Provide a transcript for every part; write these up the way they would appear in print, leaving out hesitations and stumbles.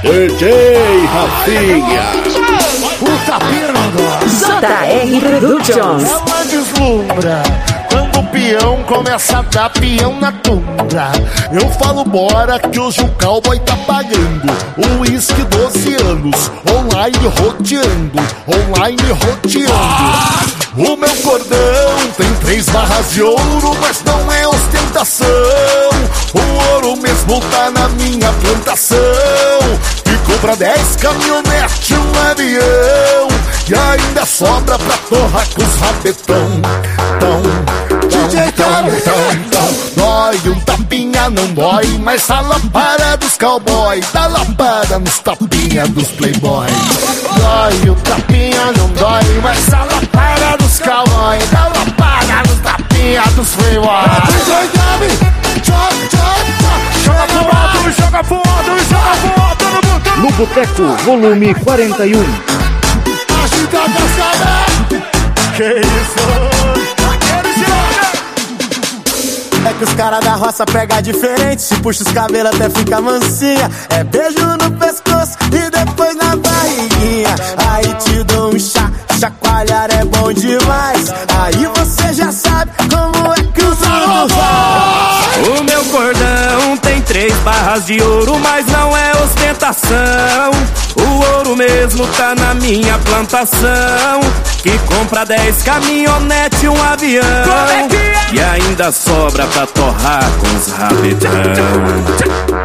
DJ Rafinha. O tapinha não dói. JR Productions. Ela deslumbra quando o peão começa a dar peão na tundra. Eu falo bora que hoje o cowboy tá pagando o uísque 12 anos. Online roteando. O meu cordão tem 3 barras de ouro, mas não é ostentação. O ouro mesmo tá na minha plantação. Ficou pra 10 caminhonete, um avião, e ainda sobra pra torrar com os rabetão. Dói um tapinha, não dói, mas a lapada dos cowboy dá lapada nos tapinha dos playboy. Dói um tapinha, não dói, mas a lapada dos cowboy dá lapada nos tapinha dos playboy. Joga pro alto, No Boteco, volume 41. Agita a cascada. que isso? É que os caras da roça pega diferente, se puxa os cabelos até fica mansinha. É beijo no pescoço e depois na barriguinha. Aí te dou um chá, chacoalhar é bom demais. Aí você já sabe como é que os amigos faz. O meu cordão tem 3 barras de ouro, mas não é ostentação. O ouro mesmo tá na minha plantação, que compra 10 caminhonete, um avião, e ainda sobra pra torrar com os rabetão.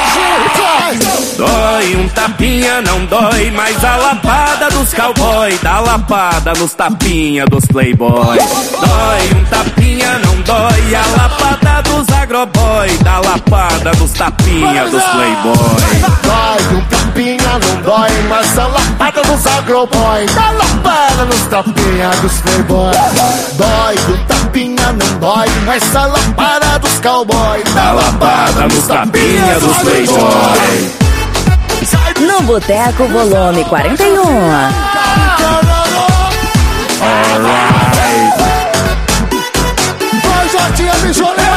Dói um tapinha, não dói, mas a lapada dos cowboy dá lapada nos tapinha dos playboy. Dói um tapinha, não dói, a lapada dos agroboy dá lapada nos tapinha dos playboy. Dói um tapinha, não dói, mas a lapada dos agroboy dá lapada nos tapinha dos playboy. Dói um tapinha, não dói, mas a lapada dos cowboy Dá lapada nos tapinha dos playboy. No Boteco, volume 41. Vai, Jotinha, bijoleta!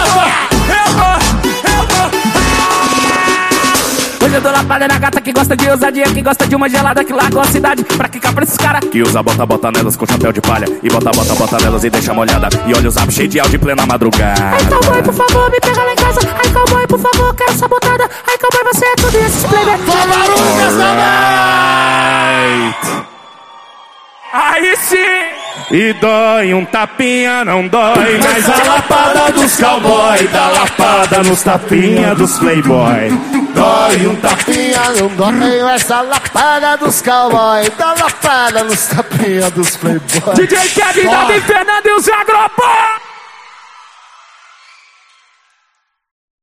Hoje eu dou lapada na gata que gosta de ousadia, que gosta de uma gelada, que largou a cidade pra quicar pra esses cara que usa bota nelas com chapéu de palha, e bota nelas e deixa molhada, e olha o zap cheio de áudio em plena madrugada. Ai, cowboy, por favor, me pega lá em casa. Ai, cowboy, por favor, quero sabotada. Ai, cowboy, você é tudo isso, playboy. Aí sim! E dói um tapinha, não dói, mas a lapada dos cowboy dá lapada nos tapinha dos playboy. Dói um tapinha, não dói, mas a lapada dos cowboy dá lapada nos tapinha dos playboy. DJ Kevin, Davi Fernando e os Agropó!